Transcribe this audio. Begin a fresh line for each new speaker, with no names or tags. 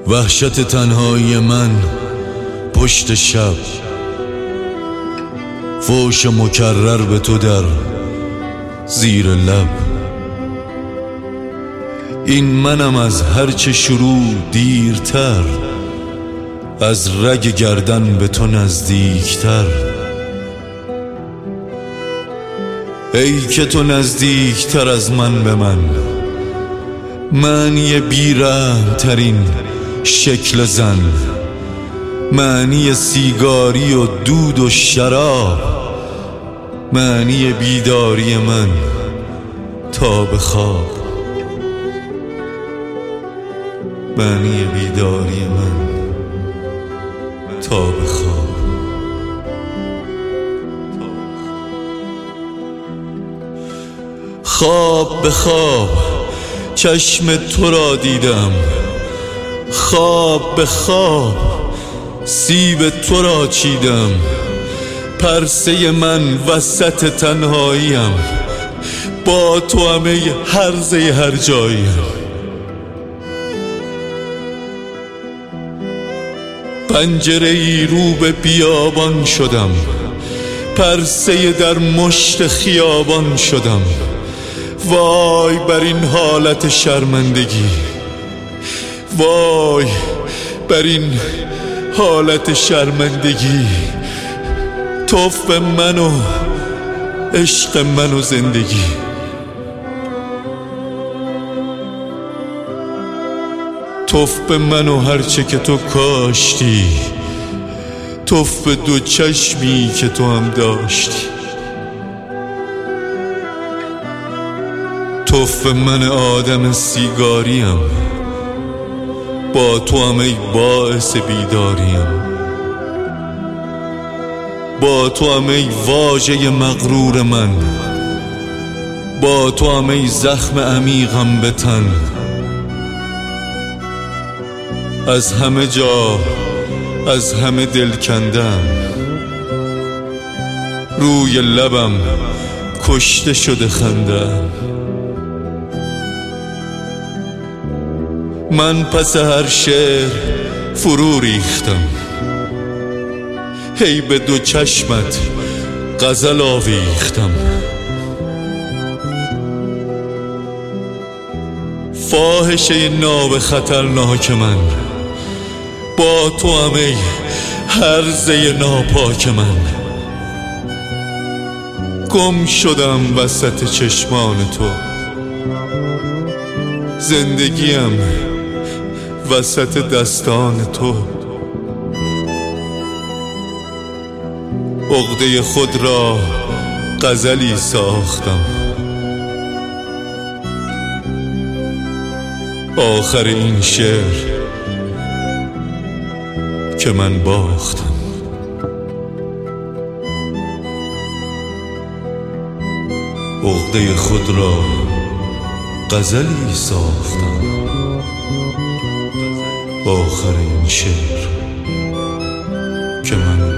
وحشت تنهایی من پشت شب، فوش مکرر به تو در زیر لب. این منم از هرچه شروع دیرتر، از رگ گردن به تو نزدیکتر. ای که تو نزدیکتر از من به من، معنی بی‌رحم ترین شکل زن، معنی سیگاری و دود و شراب، معنی بیداری من تا به خواب، معنی بیداری من تا به خواب. خواب به خواب چشم تو را دیدم، خواب به خواب سیب تو را چیدم. پرسه من وسط تنهاییم، با تو همه هرزه هر جاییم. پنجره ای رو به بیابان شدم، پرسه در مشت خیابان شدم. وای بر این حالت شرمندگی، وای بر این حالت شرمندگی. توف من و عشق من و زندگی. توف به من و هرچه که تو کاشتی، توف به دو چشمی که تو هم داشتی. توف من آدم سیگاریم، با تو هم ای باعث بیداریم. با تو هم ای واژه مغرور من، با تو هم ای زخم عمیقم به تن. از همه جا از همه دل کندم، روی لبم کشته شده خندم. من پس هر شعر فرو ریختم، هی به دو چشمت غزل آویختم. فاحشه ناب خطرناک من، با تو هم ای هرزه ناپاک من. گم شدم وسط چشمان تو، زندگیم وسط دستان تو. عقده خود را غزلی ساختم، آخر این شعر که من باختم. عقده خود را غزلی ساختم، آخر این شعر که من